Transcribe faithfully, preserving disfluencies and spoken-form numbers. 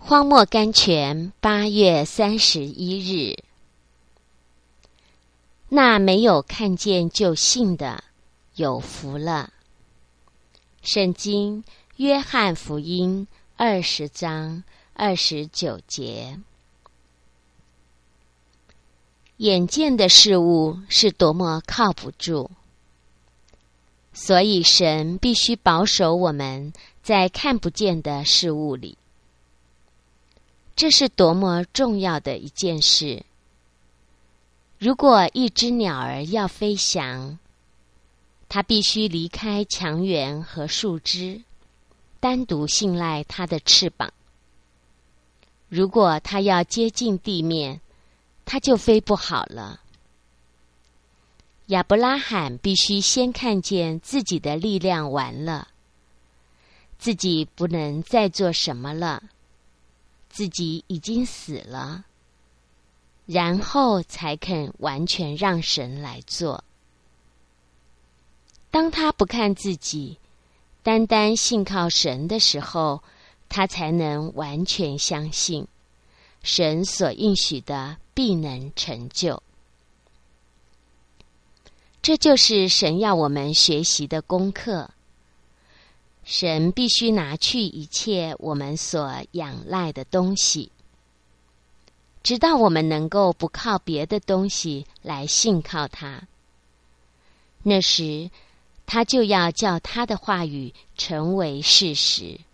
荒漠甘泉，八月三十一日。那没有看见就信的，有福了。圣经约翰福音二十章二十九节。眼见的事物是多么靠不住，所以神必须保守我们在看不见的事物里。这是多么重要的一件事！如果一只鸟儿要飞翔，它必须离开墙垣和树枝，单独信赖它的翅膀。如果它要接近地面，它就飞不好了。亚伯拉罕必须先看见自己的力量完了，自己不能再做什么了，自己已经死了，然后才肯完全让神来做。当他不看自己，单单信靠神的时候，他才能完全相信神所应许的必能成就。这就是神要我们学习的功课。神必须拿去一切我们所仰赖的东西，直到我们能够不靠别的东西来信靠他。那时，他就要叫他的话语成为事实。